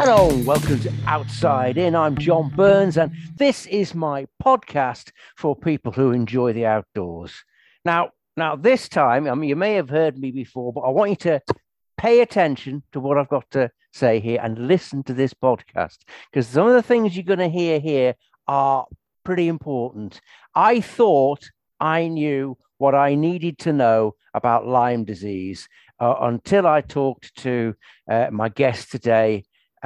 Hello, welcome to Outside In. I'm John Burns, and this is my podcast for people who enjoy the outdoors. Now, this time, I mean, you may have heard me before, but I want you to pay attention to what I've got to say here and listen to this podcast because some of the things you're going to hear here are pretty important. I thought I knew what I needed to know about Lyme disease until I talked to my guest today,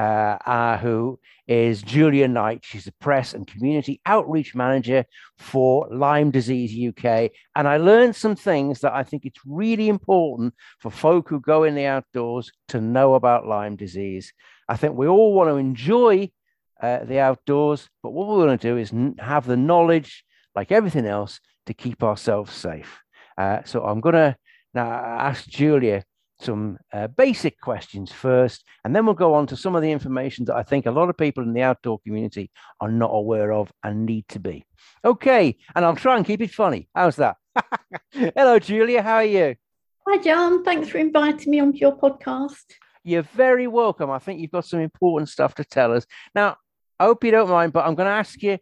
who is Julia Knight. She's a press and community outreach manager for Lyme Disease UK. And I learned some things that I think it's really important for folk who go in the outdoors to know about Lyme disease. I think we all want to enjoy the outdoors, but what we're going to do is have the knowledge, like everything else, to keep ourselves safe. So I'm going to now ask Julia some basic questions first, and then we'll go on to some of the information that I think a lot of people in the outdoor community are not aware of and need to be. Okay, and I'll try and keep it funny. How's that? Hello, Julia. How are you? Hi, John. Thanks for inviting me onto your podcast. You're very welcome. I think you've got some important stuff to tell us. Now, I hope you don't mind, but I'm going to ask you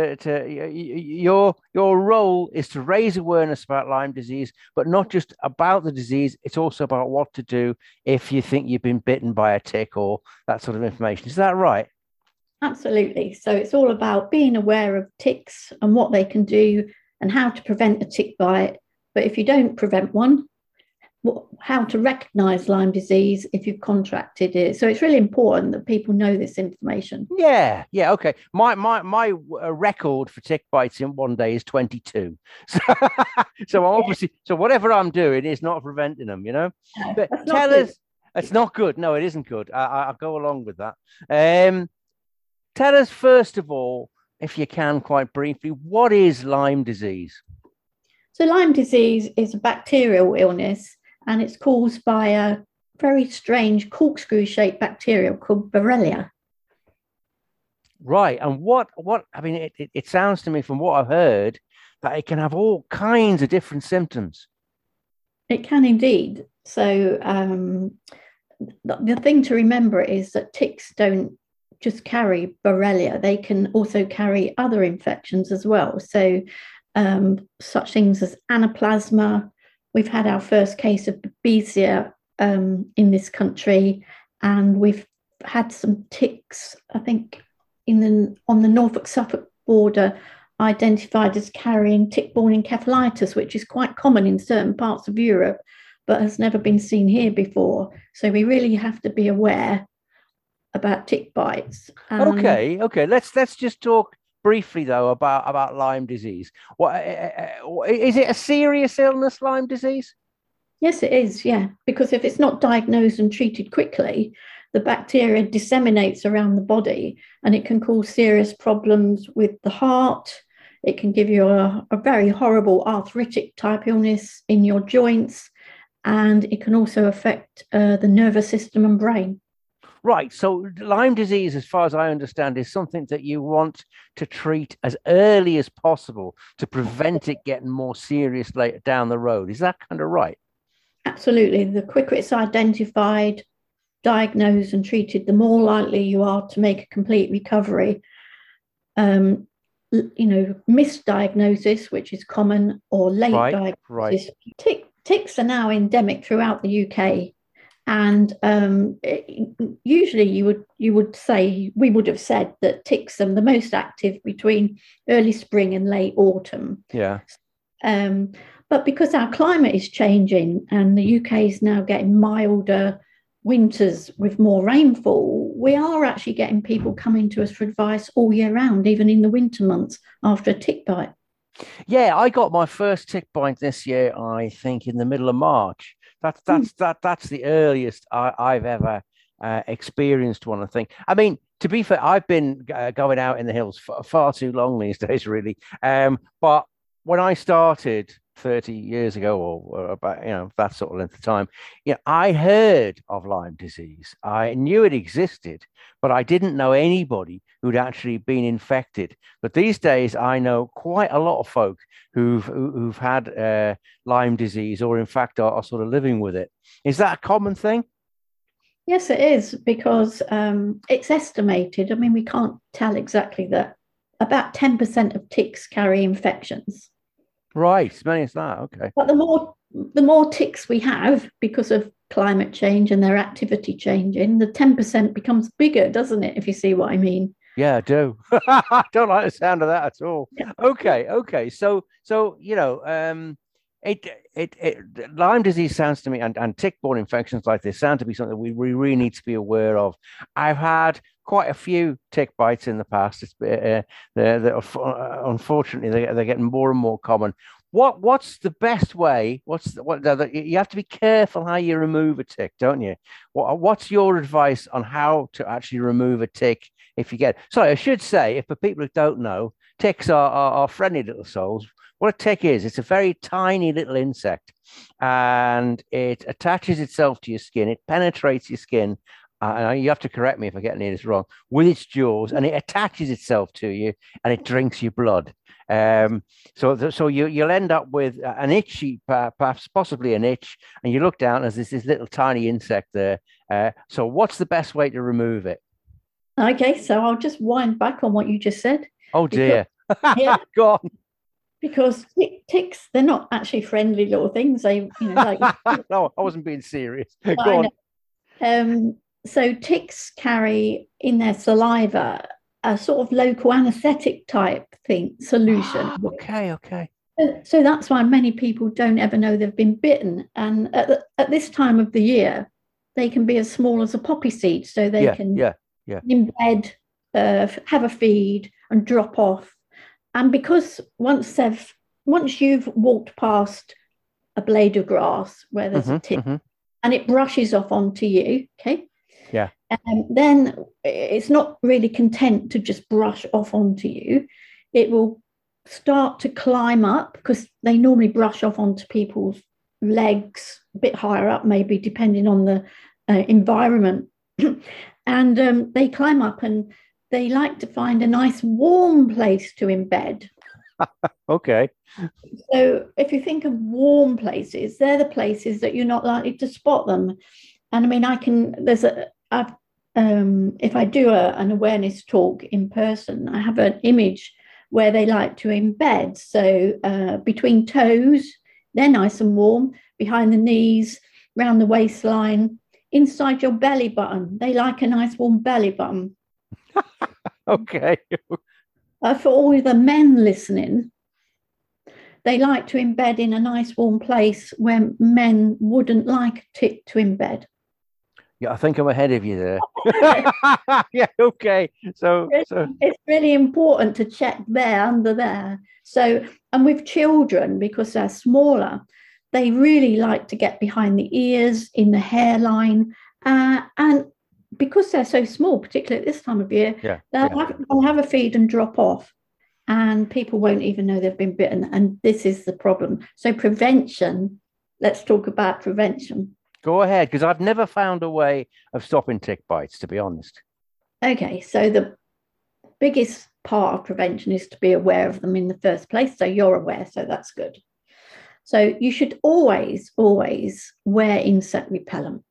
your role is to raise awareness about Lyme disease, but not just about the disease. It's also about what to do if you think you've been bitten by a tick or that sort of information. Is that right? Absolutely. So it's all about being aware of ticks and what they can do and how to prevent a tick bite. But if you don't prevent one, how to recognize Lyme disease if you've contracted it. So it's really important that people know this information. Yeah, okay. My record for tick bites in one day is 22. So I'm obviously, so whatever I'm doing is not preventing them, you know. No, But that's not tell good. us, it's not good. No, it isn't good. I'll go along with that. Tell us first of all, if you can, quite briefly, what is Lyme disease? So Lyme disease is a bacterial illness and it's caused by a very strange corkscrew-shaped bacteria called Borrelia. Right. And I mean, it sounds to me from what I've heard that it can have all kinds of different symptoms. It can indeed. So the thing to remember is that ticks don't just carry Borrelia, they can also carry other infections as well. So such things as anaplasma. We've had our first case of babesia in this country, and we've had some ticks, I think, on the Norfolk-Suffolk border, identified as carrying tick-borne encephalitis, which is quite common in certain parts of Europe, but has never been seen here before. So we really have to be aware about tick bites. Okay. Let's just talk briefly though about Lyme disease. What is it? A serious illness, Lyme disease? Yes, it is. Yeah, because if it's not diagnosed and treated quickly, the bacteria disseminates around the body and it can cause serious problems with the heart. It can give you a very horrible arthritic type illness in your joints, and it can also affect the nervous system and brain. Right. So Lyme disease, as far as I understand, is something that you want to treat as early as possible to prevent it getting more serious later down the road. Is that kind of right? Absolutely. The quicker it's identified, diagnosed, and treated, the more likely you are to make a complete recovery. Misdiagnosis, which is common, or late Right. diagnosis. Ticks are now endemic throughout the UK, and usually you would say we would have said that ticks are the most active between early spring and late autumn. Yeah. But because our climate is changing and the UK is now getting milder winters with more rainfall, we are actually getting people coming to us for advice all year round, even in the winter months after a tick bite. Yeah, I got my first tick bite this year, I think, in the middle of March. That's the earliest I've ever experienced one. I think. I mean, to be fair, I've been going out in the hills for far too long these days, really. But when I started 30 years ago, or about that sort of length of time, I heard of Lyme disease. I knew it existed, but I didn't know anybody who'd actually been infected. But these days, I know quite a lot of folk who've had Lyme disease, or in fact are sort of living with it. Is that a common thing? Yes, it is, because it's estimated. I mean, we can't tell exactly that about 10% of ticks carry infections. Right, as many as that. Okay. But the more ticks we have because of climate change and their activity changing, the 10% becomes bigger, doesn't it? If you see what I mean. Yeah, I do. I don't like the sound of that at all. Yeah. Okay. So Lyme disease sounds to me, and tick-borne infections like this sound to be something we really need to be aware of. I've had quite a few tick bites in the past. Unfortunately they're getting more and more common. What's the best way? You have to be careful how you remove a tick, don't you? What's your advice on how to actually remove a tick if you get? Sorry, I should say, if for people who don't know, ticks are friendly little souls. What a tick is, it's a very tiny little insect, and it attaches itself to your skin. It penetrates your skin. And you have to correct me if I get any of this wrong, with its jaws, and it attaches itself to you, and it drinks your blood. So you'll end up with an itchy, perhaps possibly an itch, and you look down as this little tiny insect there. So what's the best way to remove it? Okay, so I'll just wind back on what you just said. Oh Because, dear. yeah, Go on. because ticks, they're not actually friendly little things. Like No, I wasn't being serious. I Go know. on. So ticks carry in their saliva a sort of local anesthetic type thing solution. Okay. So that's why many people don't ever know they've been bitten. And at this time of the year, they can be as small as a poppy seed. So they Yeah, can yeah, yeah. in bed, have a feed, and drop off. And because once you've walked past a blade of grass where there's a tick, Hmm. and it brushes off onto you, okay, Yeah. then it's not really content to just brush off onto you. It will start to climb up, because they normally brush off onto people's legs, a bit higher up, maybe, depending on the environment. And they climb up, and they like to find a nice warm place to embed. Okay. So if you think of warm places, they're the places that you're not likely to spot them. And I mean, if I do an awareness talk in person, I have an image where they like to embed. So between toes, they're nice and warm, behind the knees, round the waistline, inside your belly button. They like a nice warm belly button. Okay. For all the men listening, they like to embed in a nice warm place where men wouldn't like a tick to embed. Yeah, I think I'm ahead of you there. Yeah, okay. So It's really important to check there, under there. So, and with children, because they're smaller, they really like to get behind the ears, in the hairline, and because they're so small, particularly at this time of year, yeah, they'll have a feed and drop off, and people won't even know they've been bitten. And this is the problem. So prevention, let's talk about prevention. go ahead, because I've never found a way of stopping tick bites, to be honest. Okay, so the biggest part of prevention is to be aware of them in the first place. So you're aware, so that's good. So you should always wear insect repellent.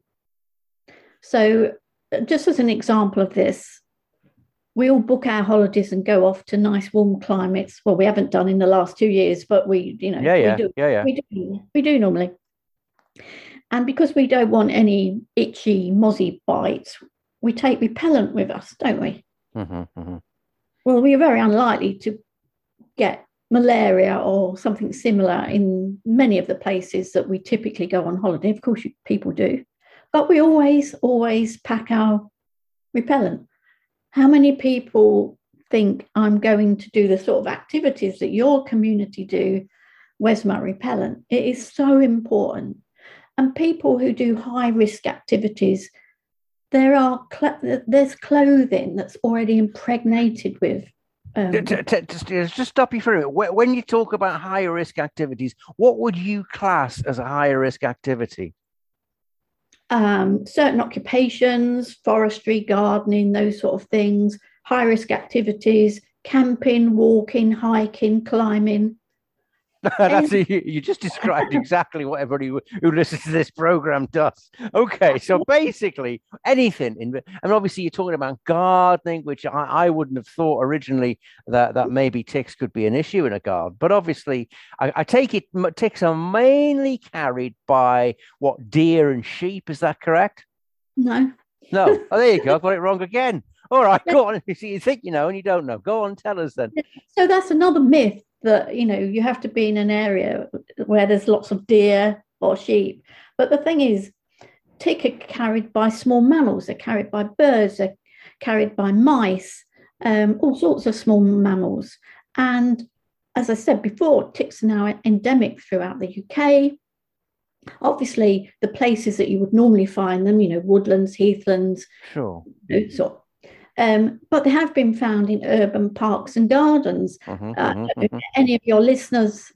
So just as an example of this, we all book our holidays and go off to nice warm climates. Well, we haven't done in the last 2 years, but we Yeah. we do normally. And because we don't want any itchy, mozzie bites, we take repellent with us, don't we? Mm-hmm. Well, we are very unlikely to get malaria or something similar in many of the places that we typically go on holiday. Of course, people do. But we always pack our repellent. How many people think I'm going to do the sort of activities that your community do? Where's my repellent? It is so important. And people who do high risk activities, there's clothing that's already impregnated with. Just stop you for a minute. When you talk about higher risk activities, what would you class as a higher risk activity? Certain occupations, forestry, gardening, those sort of things, high risk activities, camping, walking, hiking, climbing. That's you just described exactly what everybody who listens to this program does. Okay, so basically anything and obviously you're talking about gardening, which I wouldn't have thought originally that maybe ticks could be an issue in a garden. But obviously, I take it ticks are mainly carried by what, deer and sheep. Is that correct? No. No. Oh, there you go. I got it wrong again. All right, go on. You see, you think you know and you don't know. Go on, tell us then. So that's another myth, that you have to be in an area where there's lots of deer or sheep. But the thing is, tick are carried by small mammals. They're carried by birds. They're carried by mice. All sorts of small mammals. And as I said before, ticks are now endemic throughout the UK. Obviously, the places that you would normally find them, woodlands, heathlands, Sure. But they have been found in urban parks and gardens. Any of your listeners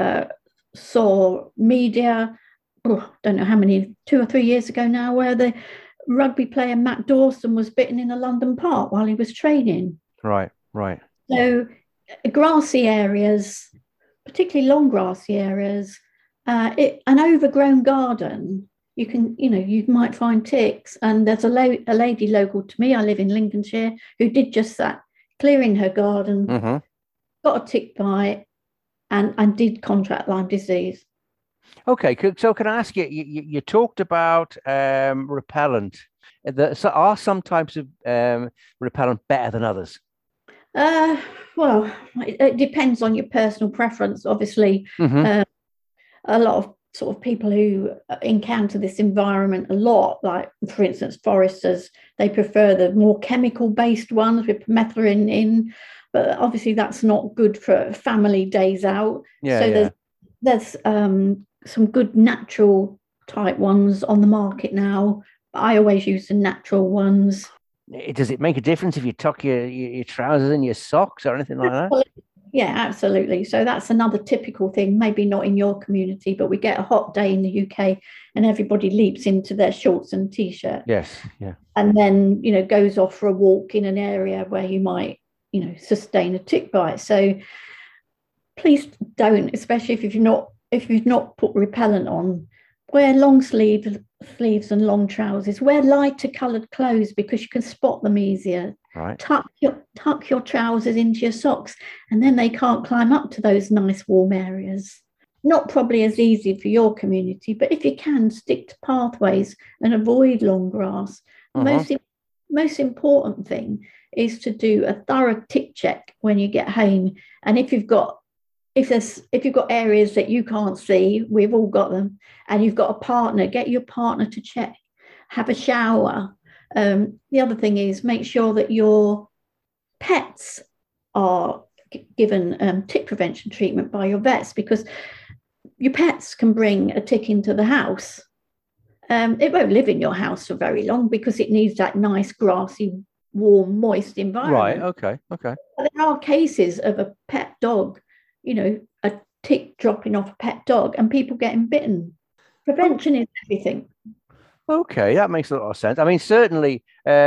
saw media, don't know how many, 2 or 3 years ago now, where the rugby player Matt Dawson was bitten in a London park while he was training. Right, right. So grassy areas, particularly long grassy areas, an overgrown garden, you might find ticks. And there's a lady local to me, I live in Lincolnshire, who did just that, clearing her garden, got a tick bite, and did contract Lyme disease. Okay, so can I ask you, you talked about repellent. So are some types of repellent better than others? Well, it depends on your personal preference. Obviously, a lot of sort of people who encounter this environment a lot, like for instance foresters, they prefer the more chemical-based ones with permethrin in, but obviously that's not good for family days out. There's some good natural type ones on the market now. I always use the natural ones. Does it make a difference if you tuck your trousers in your socks or anything like that? Yeah, absolutely. So that's another typical thing, maybe not in your community, but we get a hot day in the UK and everybody leaps into their shorts and t-shirt. Yes, yeah. And then, goes off for a walk in an area where you might, sustain a tick bite. So please don't, especially if you've not put repellent on, wear long sleeves and long trousers, wear lighter coloured clothes because you can spot them easier. Right. Tuck your trousers into your socks, and then they can't climb up to those nice warm areas. Not probably as easy for your community, but if you can, stick to pathways and avoid long grass. Most important thing is to do a thorough tick check when you get home. And if you've got areas that you can't see, we've all got them, and you've got a partner, get your partner to check, have a shower. The other thing is make sure that your pets are given tick prevention treatment by your vets, because your pets can bring a tick into the house. It won't live in your house for very long because it needs that nice grassy, warm, moist environment. Right, okay. But there are cases of a pet dog, a tick dropping off a pet dog and people getting bitten. Prevention is everything. Okay, that makes a lot of sense. I mean, certainly,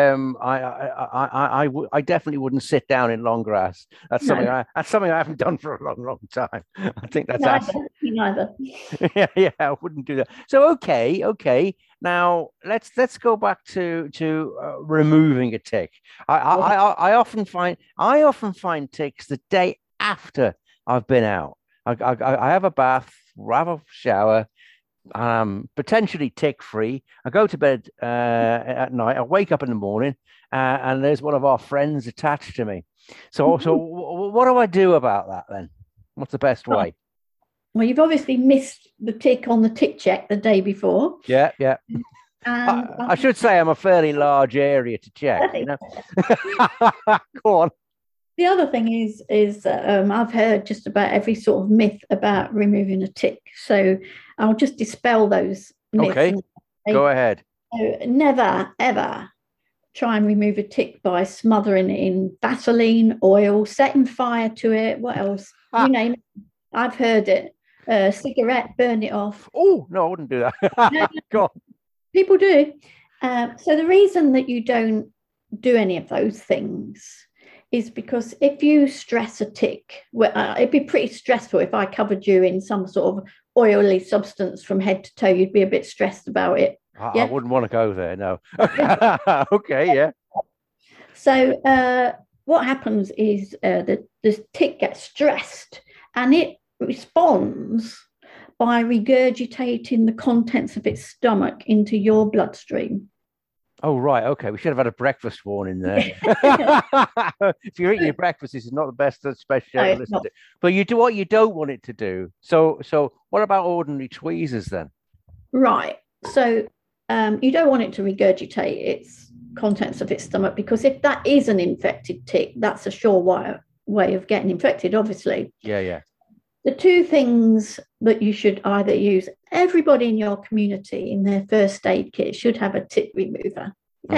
I definitely wouldn't sit down in long grass. That's something I haven't done for a long, long time. I think that's neither. Yeah, I wouldn't do that. So okay. Now let's go back to removing a tick. I often find ticks the day after I've been out. I have a bath, have a shower. Potentially tick free. I go to bed at night. I wake up in the morning, and there's one of our friends attached to me. So what do I do about that then? What's the best way? Well, you've obviously missed the tick on the tick check the day before. Yeah. I should say I'm a fairly large area to check. Go on. The other thing is I've heard just about every sort of myth about removing a tick. So I'll just dispel those myths. Okay, go ahead. So never, ever try and remove a tick by smothering it in Vaseline, oil, setting fire to it. What else? You name it. I've heard it. Cigarette, burn it off. Oh, no, I wouldn't do that. Go on. People do. So the reason that you don't do any of those things is because if you stress a tick, it'd be pretty stressful if I covered you in some sort of oily substance from head to toe. You'd be a bit stressed about it. I wouldn't want to go there. No. Okay. Yeah. So what happens is the tick gets stressed and it responds by regurgitating the contents of its stomach into your bloodstream. Oh, right. Okay. We should have had a breakfast warning there. If you're eating your breakfast, this is not the best special show to listen to. But you do what you don't want it to do. So what about ordinary tweezers then? Right. So you don't want it to regurgitate its contents of its stomach, because if that is an infected tick, that's a sure way of getting infected, obviously. Yeah. The two things that you should either use, everybody in your community in their first aid kit should have a tick remover.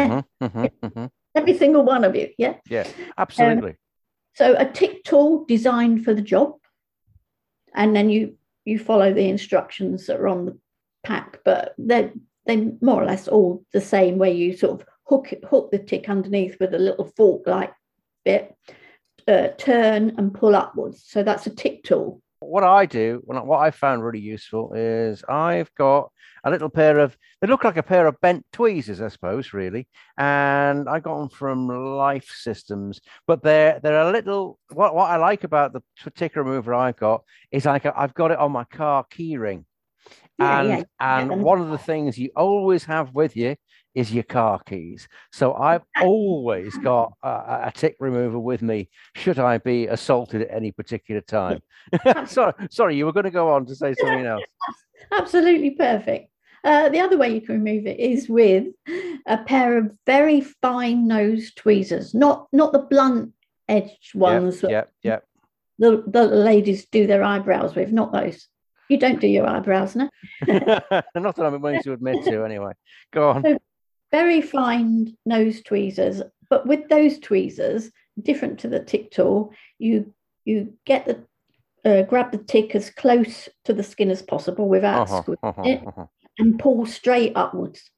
Every single one of you. Yeah. Yeah, absolutely. So a tick tool designed for the job. And then you follow the instructions that are on the pack, but they're more or less all the same, where you sort of hook the tick underneath with a little fork-like bit, turn and pull upwards. So that's a tick tool. What I do, what I found really useful, is I've got a little pair of, they look like a pair of bent tweezers, I suppose, really. And I got them from Life Systems, but they're a little, what I like about the tick remover I've got is I've got it on my car key ring. And one of the things you always have with you is your car keys. So I've always got a tick remover with me should I be assaulted at any particular time. Sorry, you were going to go on to say something else. Absolutely perfect. The other way you can remove it is with a pair of very fine nose tweezers, not the blunt edged ones. Yeah. The ladies do their eyebrows with, not those. You don't do your eyebrows, no? Not that I'm willing to admit to, anyway. Go on. So, very fine nose tweezers, but with those tweezers, different to the tick tool, you get grab the tick as close to the skin as possible without squeezing it, and pull straight upwards.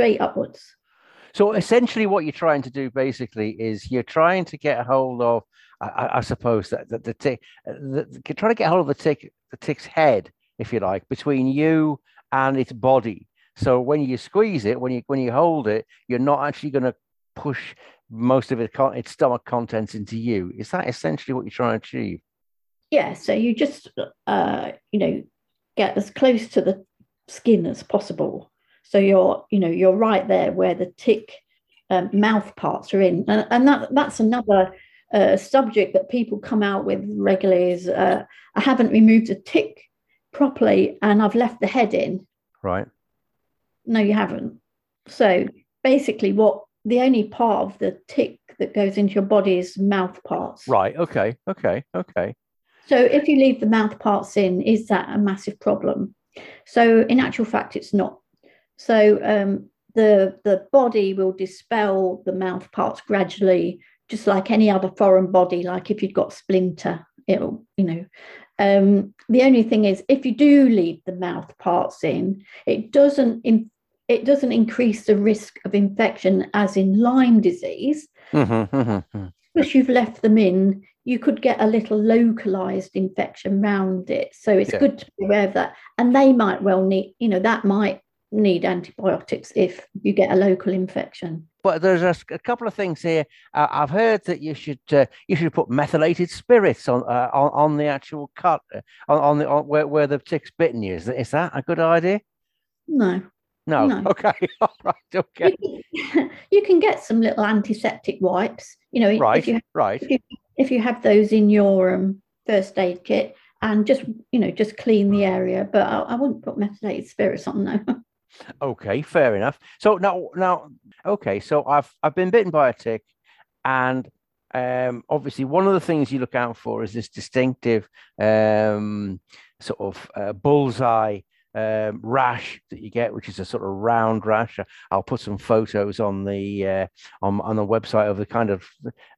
So essentially, what you're trying to do basically is you're trying to get a hold of, I suppose, that the tick, trying to get a hold of the tick's head, if you like, between you and its body. So when you squeeze it, when you hold it, you're not actually going to push most of its stomach contents into you. Is that essentially what you're trying to achieve? Yeah. So you just get as close to the skin as possible. So you're right there where the tick mouth parts are in, and that's another subject that people come out with regularly is I haven't removed a tick properly and I've left the head in. Right. No, you haven't. So basically the only part of the tick that goes into your body is mouth parts. Right. Okay. So if you leave the mouth parts in, is that a massive problem? So in actual fact, it's not. So the body will dispel the mouth parts gradually, just like any other foreign body. Like if you've got splinter, it'll, the only thing is if you do leave the mouth parts in, it doesn't increase the risk of infection as in Lyme disease. Because you've left them in, you could get a little localized infection around it. So it's good to be aware of that. And they might well need, that might need antibiotics if you get a local infection. But there's a couple of things here. I've heard that you should put methylated spirits on the actual cut on where the tick's bitten you. Is that a good idea? No. Okay. All right. Okay. You can get some little antiseptic wipes. Right. If you have those in your first aid kit, and just clean the area. But I wouldn't put methylated spirits on, no. Okay, fair enough. So now, okay. So I've been bitten by a tick, and obviously one of the things you look out for is this distinctive sort of bullseye rash that you get, which is a sort of round rash. I'll put some photos on the website of the kind of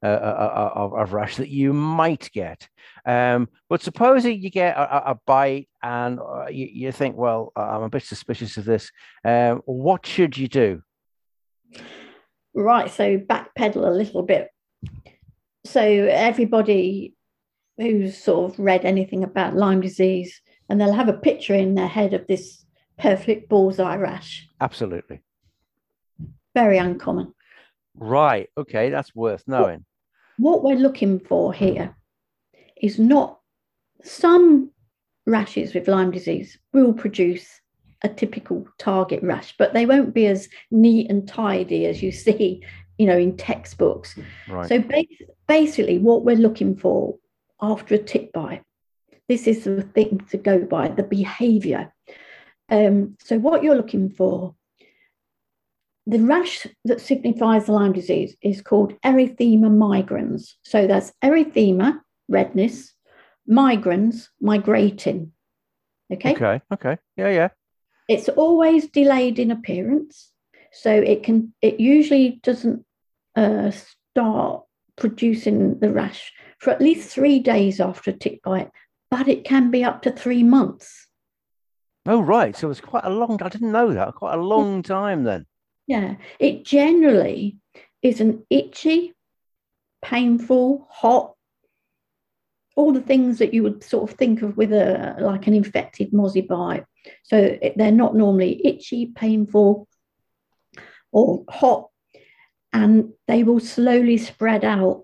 rash that you might get. But supposing you get a bite and you think, well, I'm a bit suspicious of this. What should you do? Right, so backpedal a little bit. So everybody who's sort of read anything about Lyme disease, and they'll have a picture in their head of this perfect bullseye rash. Absolutely. Very uncommon. Right. Okay. That's worth knowing. What we're looking for here is not some rashes with Lyme disease will produce a typical target rash, but they won't be as neat and tidy as you see, in textbooks. Right. So basically, what we're looking for after a tick bite, this is the thing to go by, the behavior. So what you're looking for, the rash that signifies Lyme disease is called erythema migrans. So that's erythema, redness, migrans, migrating. Okay. Okay. Yeah. It's always delayed in appearance. So it usually doesn't start producing the rash for at least 3 days after a tick bite, but it can be up to 3 months. Oh, right. So it's quite a long, I didn't know that. Quite a long time then. Yeah. It generally is an itchy, painful, hot, all the things that you would sort of think of with like an infected mozzie bite. So they're not normally itchy, painful, or hot, and they will slowly spread out,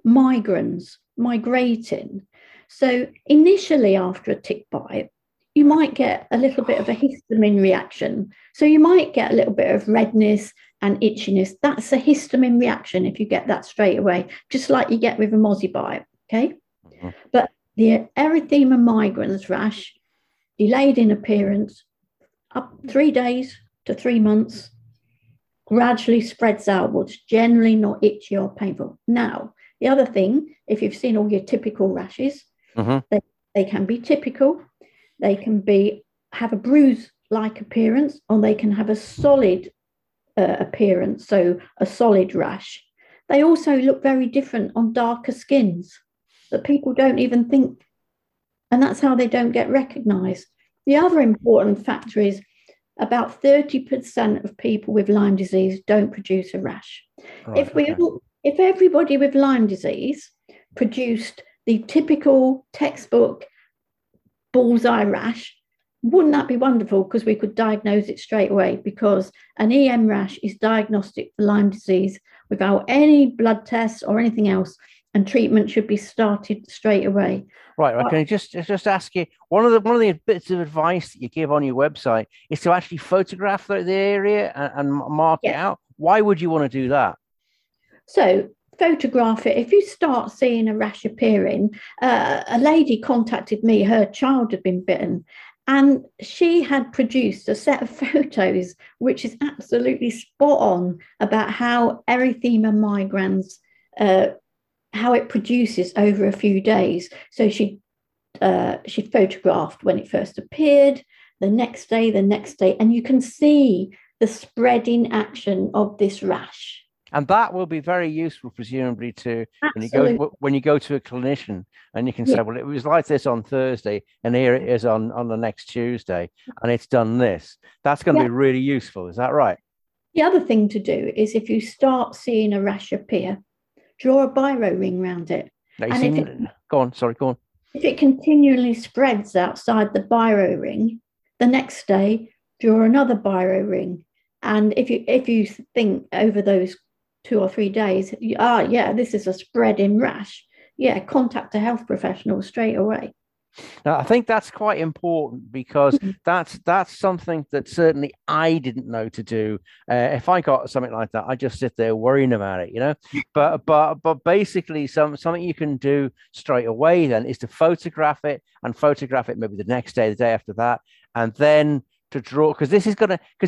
migrating. So initially after a tick bite, you might get a little bit of a histamine reaction. So you might get a little bit of redness and itchiness. That's a histamine reaction if you get that straight away, just like you get with a mozzie bite, okay? Mm-hmm. But the erythema migrans rash, delayed in appearance, up 3 days to 3 months, gradually spreads outwards, generally not itchy or painful. Now, the other thing, if you've seen all your typical rashes, they can be typical, they can have a bruise-like appearance, or they can have a solid appearance, so a solid rash. They also look very different on darker skins that people don't even think, and that's how they don't get recognized. The other important factor is about 30% of people with Lyme disease don't produce a rash. Right, if everybody with Lyme disease produced the typical textbook bullseye rash, wouldn't that be wonderful? Because we could diagnose it straight away, because an EM rash is diagnostic for Lyme disease without any blood tests or anything else, and treatment should be started straight away. Right. Can I just ask you, one of the bits of advice that you give on your website is to actually photograph the area and mark it out. Why would you want to do that? So photograph it. If you start seeing a rash appearing, a lady contacted me, her child had been bitten, and she had produced a set of photos which is absolutely spot on about how erythema migrans, how it produces over a few days. So she photographed when it first appeared, the next day, and you can see the spreading action of this rash. And that will be very useful, presumably, to when you go to a clinician, and you can say, well, it was like this on Thursday, and here it is on the next Tuesday, and it's done this. That's going to be really useful. Is that right? The other thing to do is, if you start seeing a rash appear, draw a biro ring around it. Go on. If it continually spreads outside the biro ring, the next day, draw another biro ring. And if you think over those 2 or 3 days, this is a spreading rash, contact a health professional straight away. Now, I think that's quite important, because that's something that certainly I didn't know to do. If I got something like that, I just sit there worrying about it, But basically, something you can do straight away then is to photograph it maybe the next day, the day after that, and then to draw, because this is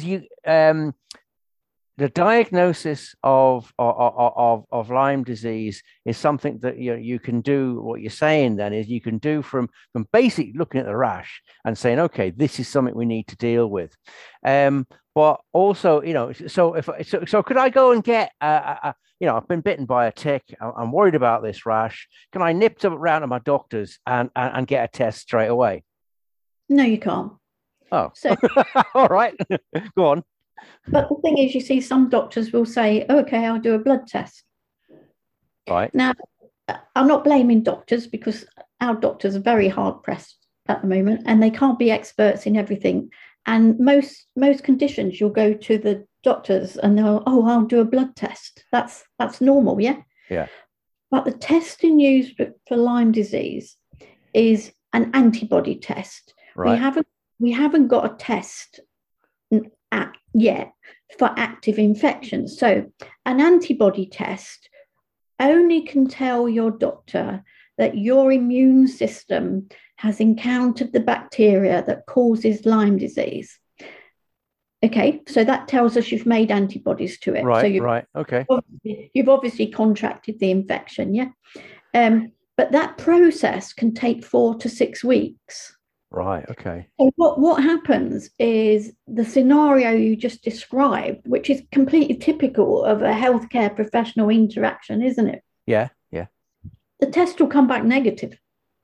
the diagnosis of Lyme disease is something that you can do. What you're saying then is you can do from basically looking at the rash and saying, okay, this is something we need to deal with. But also, so could I go and get I've been bitten by a tick. I'm worried about this rash. Can I nip around to my doctor's and get a test straight away? No, you can't. Oh, so all right, go on. But the thing is, you see, some doctors will say, okay, I'll do a blood test. Right. Now, I'm not blaming doctors, because our doctors are very hard pressed at the moment, and they can't be experts in everything. And most conditions, you'll go to the doctors and they'll, oh, I'll do a blood test. That's normal, yeah. Yeah. But the testing used for Lyme disease is an antibody test. Right. We haven't got a test yet for active infections. So an antibody test only can tell your doctor that your immune system has encountered the bacteria that causes Lyme disease. Okay, so that tells us you've made antibodies to it. Right, so right, okay. You've obviously contracted the infection, yeah? But that process can take 4 to 6 weeks. Right, okay. So what happens is the scenario you just described, which is completely typical of a healthcare professional interaction, isn't it? Yeah, yeah. The test will come back negative.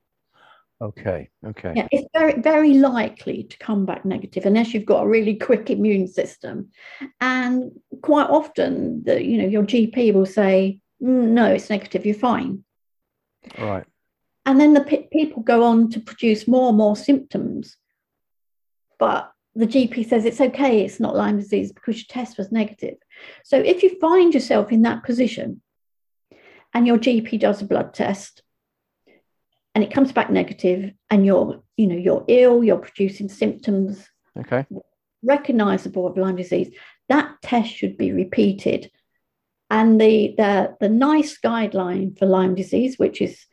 Okay, okay. Yeah, it's very, very likely to come back negative unless you've got a really quick immune system. And quite often, your GP will say, no, it's negative, you're fine. Right. And then the people go on to produce more and more symptoms. But the GP says it's okay, it's not Lyme disease because your test was negative. So if you find yourself in that position and your GP does a blood test and it comes back negative and you're ill, you're producing symptoms, okay, recognizable of Lyme disease, that test should be repeated. And the NICE guideline for Lyme disease, which is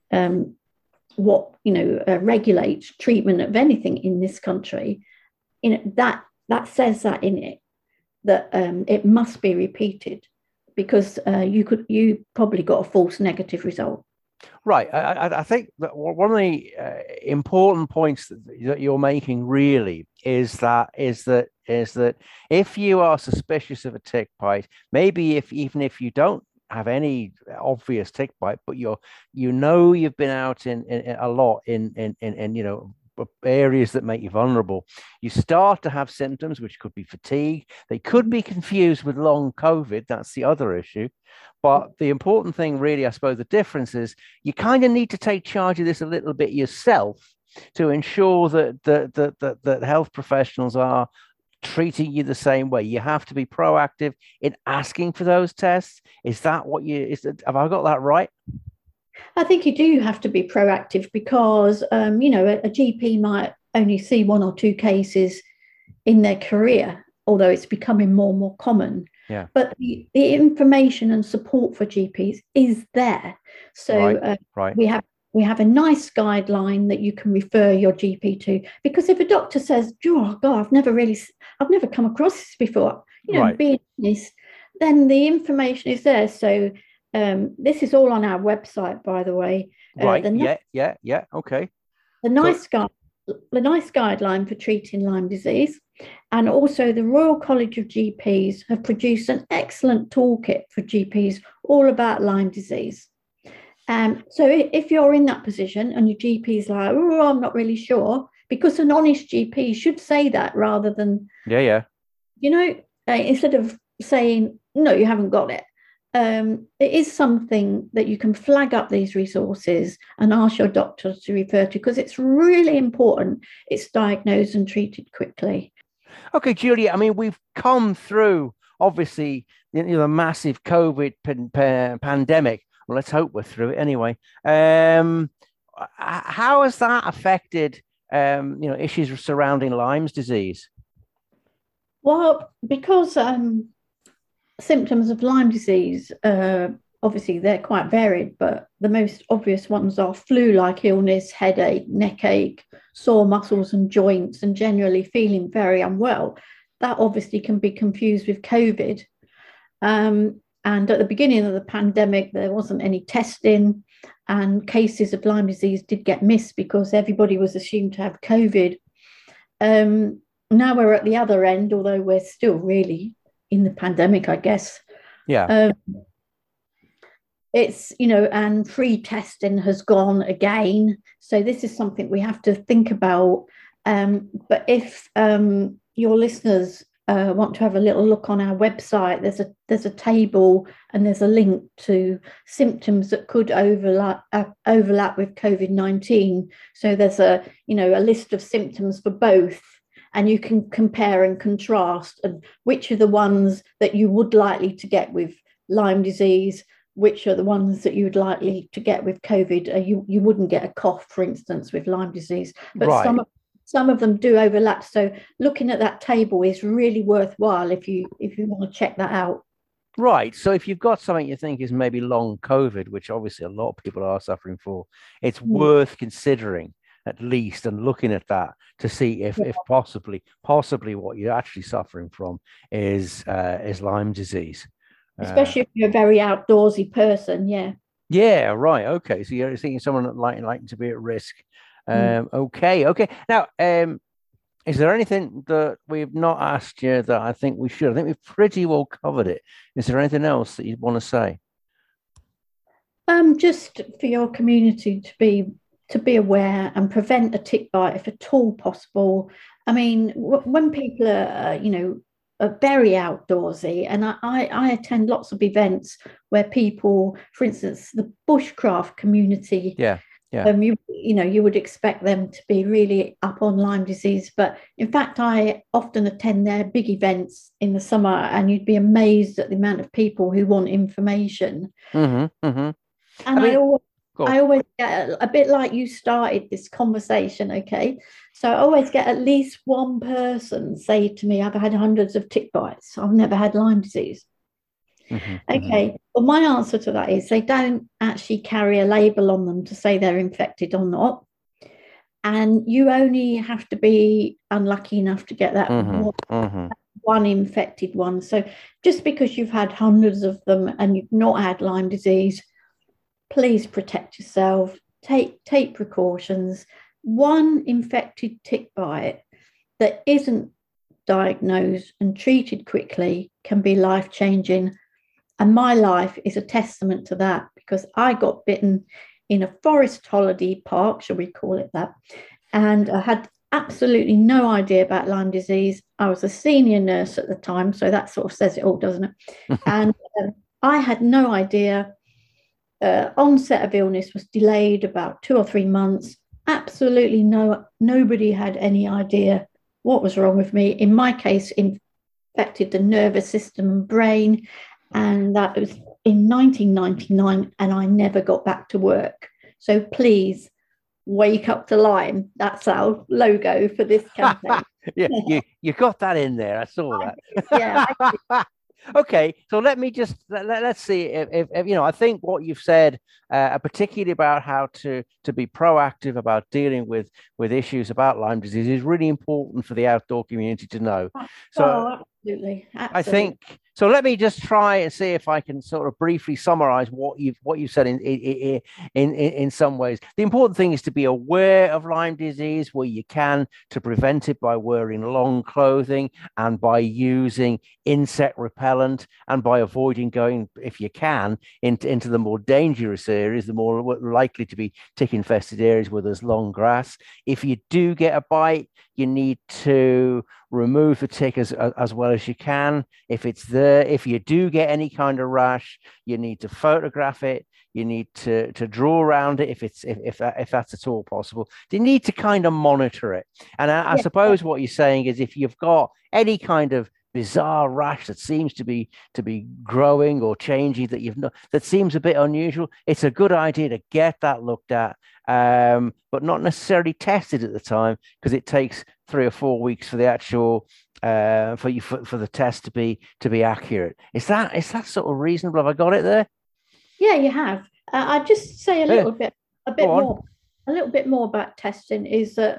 what regulates treatment of anything in this country, that says that in it, that it must be repeated, because you probably got a false negative result. Right. I think that one of the important points that you're making really is that if you are suspicious of a tick bite, maybe even if you don't have any obvious tick bite, but you've been out in a lot in areas that make you vulnerable, you start to have symptoms which could be fatigue. They could be confused with long COVID. That's the other issue. But the important thing really, I suppose the difference is you kind of need to take charge of this a little bit yourself to ensure that health professionals are treating you the same way. You have to be proactive in asking for those tests. Is that what have I got that right? I think you do have to be proactive because, a GP might only see 1 or 2 cases in their career, although it's becoming more and more common. Yeah. But the information and support for GPs is there. So right. we have a NICE guideline that you can refer your GP to, because if a doctor says, oh God, I've never come across this before, being honest, then the information is there. So this is all on our website, by the way. Right. Yeah. Okay. The NICE guideline for treating Lyme disease, and also the Royal College of GPs have produced an excellent toolkit for GPs all about Lyme disease. So if you're in that position and your GP is like, oh, I'm not really sure, because an honest GP should say that rather than, instead of saying, no, you haven't got it. It is something that you can flag up these resources and ask your doctor to refer to, because it's really important it's diagnosed and treated quickly. Okay, Julia, I mean, we've come through, obviously, the massive COVID pandemic. Well, let's hope we're through it anyway. How has that affected, issues surrounding Lyme's disease? Well, because symptoms of Lyme disease, obviously they're quite varied, but the most obvious ones are flu-like illness, headache, neck ache, sore muscles and joints, and generally feeling very unwell. That obviously can be confused with COVID. And at the beginning of the pandemic, there wasn't any testing, and cases of Lyme disease did get missed because everybody was assumed to have COVID. Now we're at the other end, although we're still really in the pandemic, I guess. Yeah. It's, and free testing has gone again. So this is something we have to think about. But if your listeners want to have a little look on our website, there's a table and there's a link to symptoms that could overlap with COVID-19. So there's a list of symptoms for both, and you can compare and contrast and which are the ones that you would likely to get with Lyme disease, which are the ones that you would likely to get with COVID. You wouldn't get a cough, for instance, with Lyme disease, but Right. some of them do overlap. So looking at that table is really worthwhile if you want to check that out. Right. So if you've got something you think is maybe long COVID, which obviously a lot of people are suffering for, it's worth considering at least and looking at that to see if possibly what you're actually suffering from is Lyme disease. Especially if you're a very outdoorsy person, yeah. Yeah, right. Okay. So you're seeing someone that likely to be at risk. Okay. Now, is there anything that we've not asked you that I think we should? I think we've pretty well covered it. Is there anything else that you'd want to say? Just for your community to be aware and prevent a tick bite if at all possible. I mean, when people are very outdoorsy, and I attend lots of events where people, for instance, the bushcraft community. Yeah. You would expect them to be really up on Lyme disease, but in fact, I often attend their big events in the summer, and you'd be amazed at the amount of people who want information. And I always get a bit like you started this conversation, okay? So I always get at least one person say to me, I've had hundreds of tick bites. I've never had Lyme disease. Okay, well, my answer to that is they don't actually carry a label on them to say they're infected or not. And you only have to be unlucky enough to get that one infected one. So just because you've had hundreds of them and you've not had Lyme disease, please protect yourself, take precautions. One infected tick bite that isn't diagnosed and treated quickly can be life-changing. And my life is a testament to that, because I got bitten in a forest holiday park, shall we call it that, and I had absolutely no idea about Lyme disease. I was a senior nurse at the time, so that sort of says it all, doesn't it? And I had no idea. Onset of illness was delayed about 2 or 3 months. Absolutely nobody had any idea what was wrong with me. In my case, infected the nervous system and brain, and that was in 1999, and I never got back to work. So please wake up to Lyme. That's our logo for this campaign. Yeah, you got that in there. I saw that. Yeah. Okay, so let's see if I think what you've said, particularly about how to be proactive about dealing with issues about Lyme disease, is really important for the outdoor community to know. So absolutely. I think so. Let me just try and see if I can sort of briefly summarize what you've said in some ways. The important thing is to be aware of Lyme disease where you can, to prevent it by wearing long clothing and by using insect repellent and by avoiding going, if you can, into the more dangerous areas, the more likely to be tick infested areas where there's long grass. If you do get a bite, you need to remove the tick as well as you can. If it's there, if you do get any kind of rash, you need to photograph it. You need to draw around it if that's at all possible. You need to kind of monitor it. And I suppose what you're saying is if you've got any kind of bizarre rash that seems to be growing or changing that seems a bit unusual, it's a good idea to get that looked at, but not necessarily tested at the time, because it takes 3 or 4 weeks for the actual for the test to be accurate. Is that sort of reasonable? Have I got it there? Yeah, you have. I'd just say a little bit more about testing is that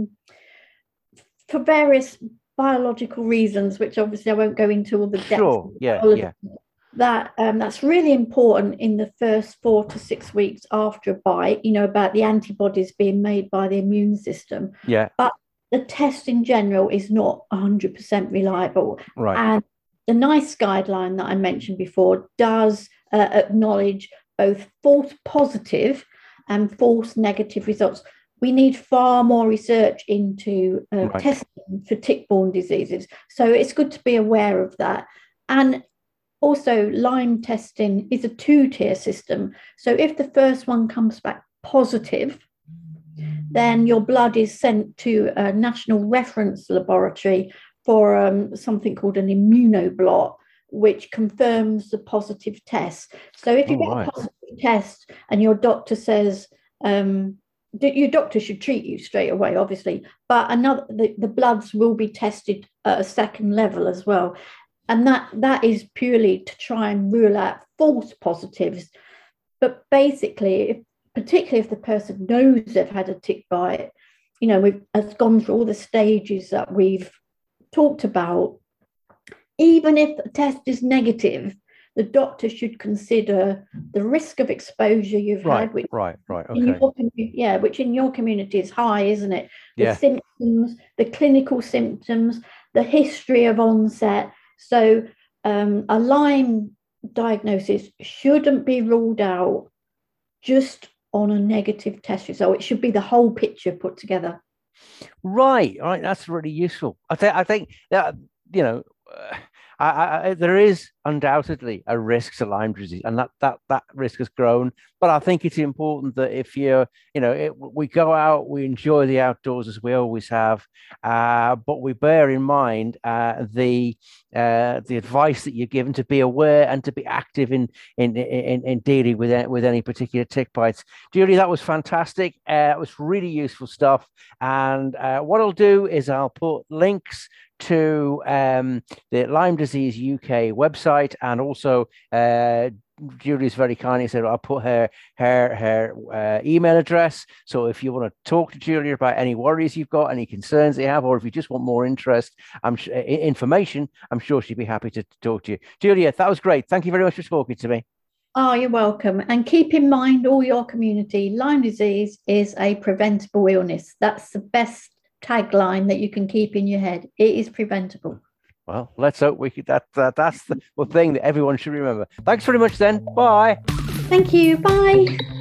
for various biological reasons, which obviously I won't go into all the depths. Sure. Yeah. That's really important in the first 4 to 6 weeks after a bite, about the antibodies being made by the immune system. Yeah. But the test in general is not 100% reliable. Right. And the NICE guideline that I mentioned before does acknowledge both false positive and false negative results. we need far more research into Right. testing for tick-borne diseases. So it's good to be aware of that. And also, Lyme testing is a two-tier system. So if the first one comes back positive, then your blood is sent to a national reference laboratory for something called an immunoblot, which confirms the positive test. So if you get a positive test and your doctor says, your doctor should treat you straight away, obviously, but the bloods will be tested at a second level as well. And that is purely to try and rule out false positives. But basically, particularly if the person knows they've had a tick bite, has gone through all the stages that we've talked about, even if the test is negative, the doctor should consider the risk of exposure you've had, which okay. which in your community is high, isn't it? The Yeah. symptoms, the clinical symptoms, the history of onset. So a Lyme diagnosis shouldn't be ruled out just on a negative test result. It should be the whole picture put together. Right. That's really useful. I think that, there is undoubtedly a risk to Lyme disease, and that risk has grown. But I think it's important that if we go out, we enjoy the outdoors as we always have, but we bear in mind the advice that you're given to be aware and to be active in dealing with any particular tick bites. Julie, that was fantastic. It was really useful stuff. And what I'll do is I'll put links to the Lyme Disease UK website, and also Julie's very kindly said I'll put her email address. So if you want to talk to Julie about any worries you've got, any concerns you have, or if you just want more information, I'm sure she'd be happy to talk to you. Julia, that was great. Thank you very much for speaking to me. Oh, you're welcome. And keep in mind, all your community, Lyme disease is a preventable illness. That's the best tagline that you can keep in your head. It is preventable. Well, let's hope that's the thing that everyone should remember. Thanks very much then. Bye. Thank you. Bye.